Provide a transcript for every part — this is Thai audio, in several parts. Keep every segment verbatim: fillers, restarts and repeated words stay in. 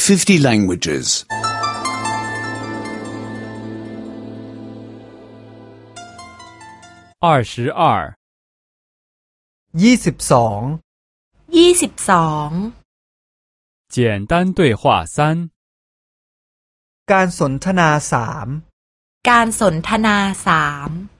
fifty languages. 二十二ยี่สิบสองยี่สิบสอง简单对话三การสนทนาสามการสนทนาสาม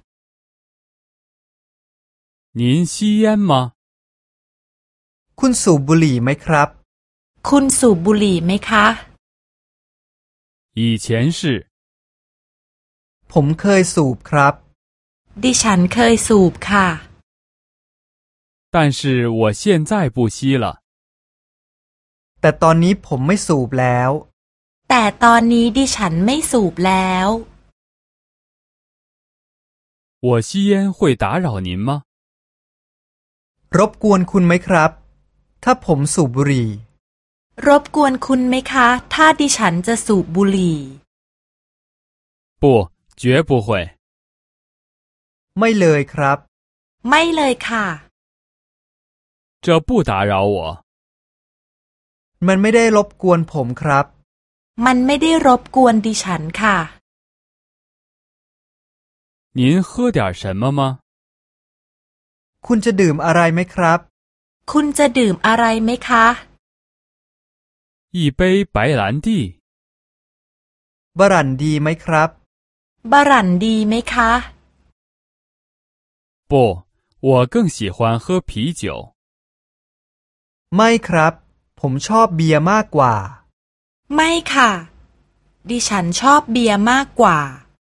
您吸烟吗？ คุณสูบบุหรี่ไหมครับคุณสูบบุหรี่ไหมคะ以前是ผมเคยสูบครับดิฉันเคยสูบค่ะ但是我现在不吸了。 แต่ตอนนี้ผมไม่สูบแล้วแต่ตอนนี้ดิฉันไม่สูบแล้ว我吸烟会打扰您吗？ รบกวนคุณไหมครับ ถ้าผมสูบบุหรี่รบกวนคุณไหมคะ ถ้าดิฉันจะสูบบุหรี่不，绝不会。 ไม่เลยครับไม่เลยค่ะ这不打扰我。 มันไม่ได้รบกวนผมครับมันไม่ได้รบกวนดิฉันค่ะ您喝点什么吗？ คุณจะดื่มอะไรไหมครับคุณจะดื่มอะไรไหมคะ一杯白兰地。 บรันดีไหมครับบรันดีไหมคะ不，我更喜欢喝啤酒。 ไม่ครับ ผมชอบเบียร์มากกว่าไม่ค่ะ ดิฉันชอบเบียร์มากกว่า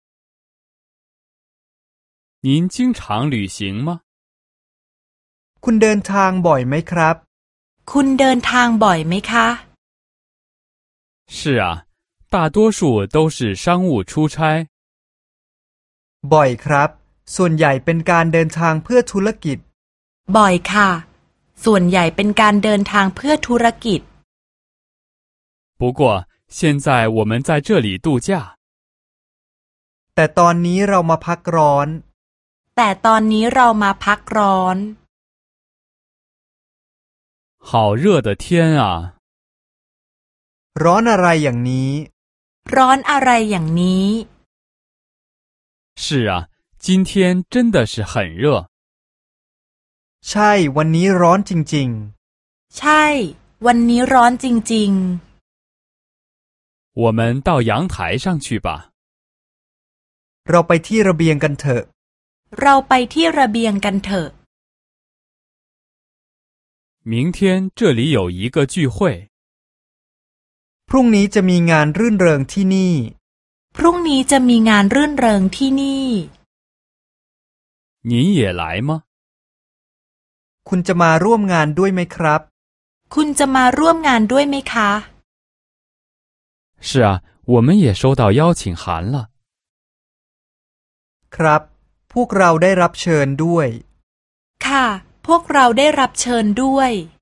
您经常旅行吗？ คุณเดินทางบ่อยไหมครับคุณเดินทางบ่อยไหมคะ是啊，大多数都是商务出差。 บ่อยครับ ส่วนใหญ่เป็นการเดินทางเพื่อธุรกิจบ่อยค่ะ ส่วนใหญ่เป็นการเดินทางเพื่อธุรกิจ不过现在我们在这里度假。 แต่ตอนนี้เรามาพักร้อนแต่ตอนนี้เรามาพักร้อน好热的天啊！ ร้อนอะไรอย่างนี้ร้อนอะไรอย่างนี้是啊，今天真的是很热。 ใช่วันนี้ร้อนจริงใช่ วันนี้ร้อนจริง我们到阳台上去吧。 ๆ เราไปที่ระเบียงกันเถอะๆ เราไปที่ระเบียงกันเถอะ明天这里有一个聚会。 พรุ่งนี้จะมีงานรื่นเริงที่นี่พรุ่งนี้จะมีงานรื่นเริงที่นี่您也来吗？ คุณจะมาร่วมงานด้วยไหมครับคุณจะมาร่วมงานด้วยไหมคะ是啊，我们也收到邀请函了。 ครับ พวกเราได้รับเชิญด้วยค่ะ พวกเราได้รับเชิญด้วย